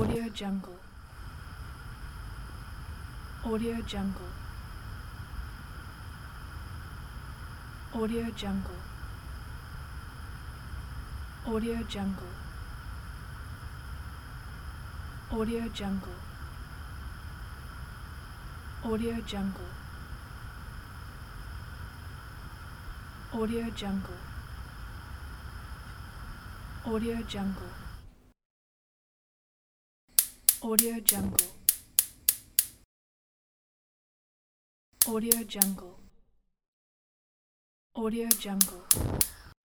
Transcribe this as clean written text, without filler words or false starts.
Audio Jungle. Audio Jungle. Audio Jungle. Audio Jungle. Audio Jungle. Audio Jungle. Audio Jungle. Audio Jungle. Audio Jungle. Audio Jungle. Audio Jungle.